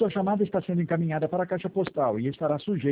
sua chamada está sendo encaminhada para a caixa postal e estará sujeita